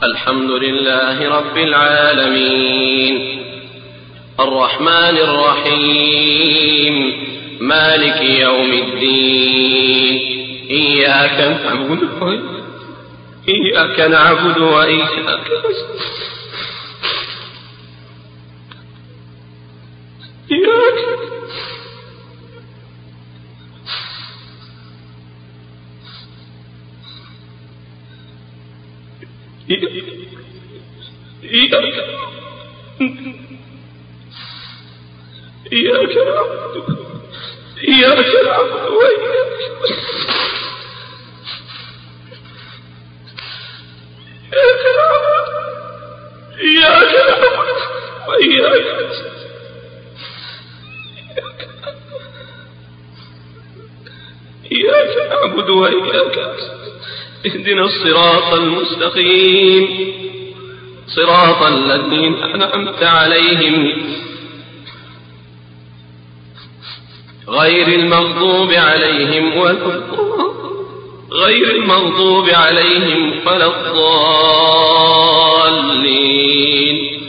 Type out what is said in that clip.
الحمد لله رب العالمين الرحمن الرحيم مالك يوم الدين إياك نعبد وإياك إياك نعبد وإياك نعبد وإياك اهدنا الصراط المستقيم صراط الذين أنعمت عليهم غير المغضوب عليهم ولا الضالين